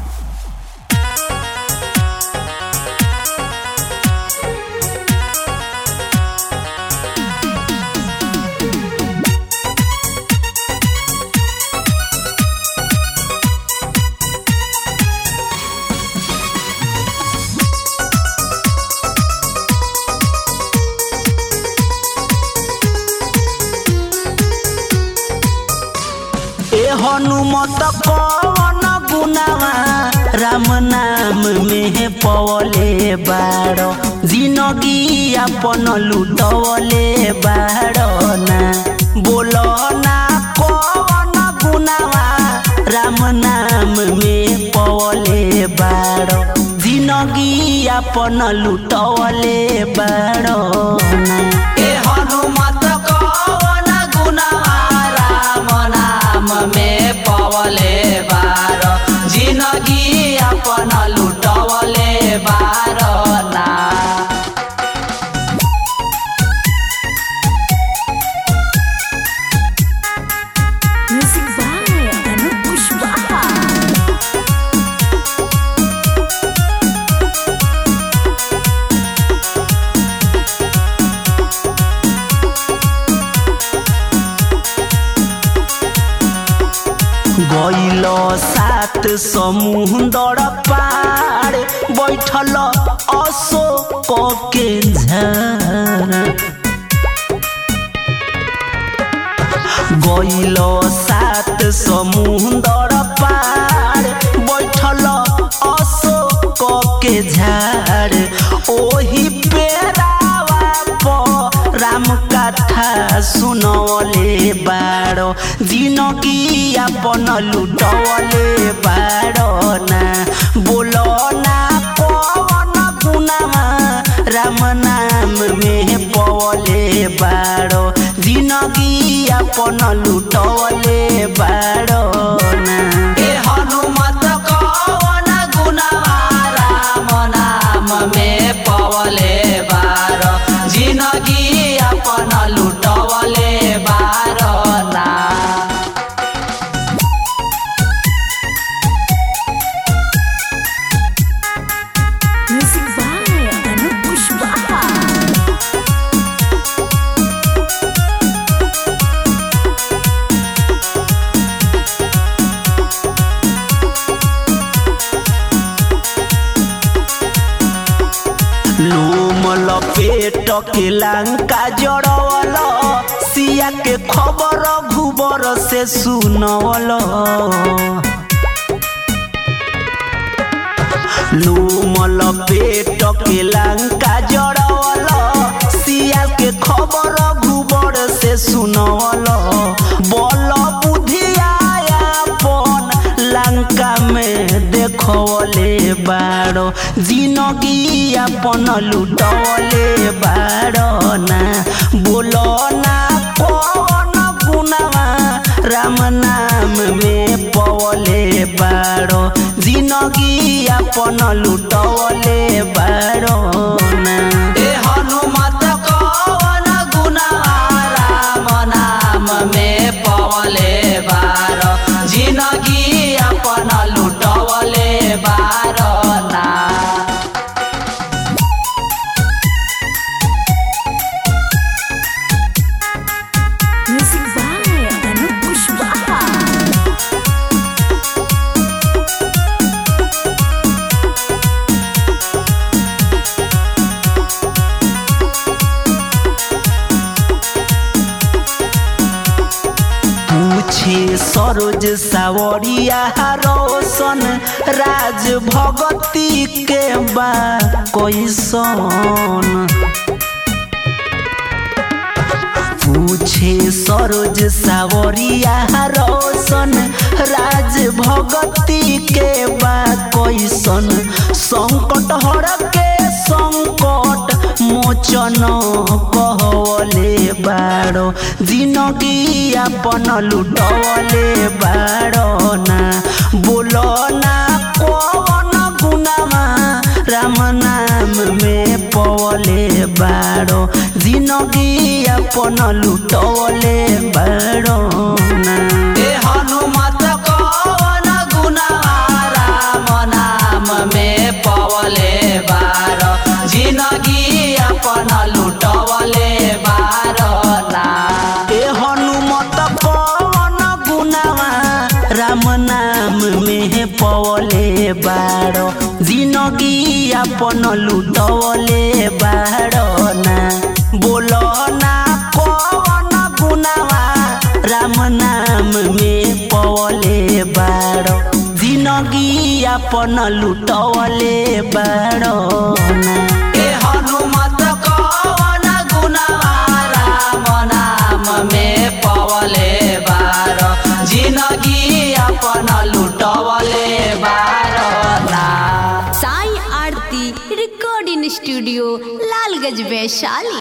हनुमत कवन गुनावा राम नाम में पवले बाड़ो जिनगी अपन लुटवले बाड़ो ना बोलो ना कवन गुनावा राम नाम में पवले बाड़ो जिनगी अपन लुटवले बाड़ो ना हनुमत कवन गुनावा राम नाम में पवले बारो जिनगी अपन लुटवले बारो ना म्यूजिक बाय अनूप कुशवाहा। गइलो सात समुंदर पार बैठल अशोक के झार गइलो सात समुंदर पार बैठल अशोक के झार ओही पेरावा पर राम कथा सुनवले बाड़ो जिनगी अपन लुटवले बाड़ो ना बोलो ना कवन गुनावा राम नाम में पवले बाड़ो जिनगी अपन लुटवले बाड़ो ना हनुमत कवन गुनावा राम नाम में पवले बाड़ो जिनगी अपन लुटवले बाड़ो ना म्यूजिक बाय अनूप कुशवाहा। लोम लपेट के लंका जड़वल सिया के खबर घुबर से सुनवल लोम लपेट के लंका जड़वल सिया के खबर घुबर से सुनवल बल बुधिया अपन लंका में देखवले बाड़ो जिनगी अपन लुटवले बाड़ो ना बोलो ना कवन गुनावा राम नाम में पवले बाड़ो जिनगी अपन लुटवले बाड़ो ना हनुमत कवन गुनावा राम नाम में पवले बाड़ो जिनगी अपन लुटवले बाड़ो ना म्यूजिक बाय अनूप कुशवाहा। पूछे सरोज सावरिया रोशन राज भगती के बा कैसन पूछे सरोज सावरिया रोशन राज भगती के बा कैसन संकट हर के संकट मोचन कहवले बाड़ो जिनगी अपन लुटवले बाड़ो ना बोलो ना कवन गुनावा राम नाम में पवले बाड़ो जिनगी अपन लुटवले बाड़ो ना हनुमत कवन गुनावा राम अपन लुटवले बाड़ना बोलो ना कौन गुनावा राम नाम में पवले बाड़ो जिंदगी अपन लुटवले बाड़ना ए हनुमत कौन गुनावा राम नाम में पवले बाड़ो जिंदगी अपन लुटवले बाड़ना। Sai Aarti recording studio Lalganj Vaishali.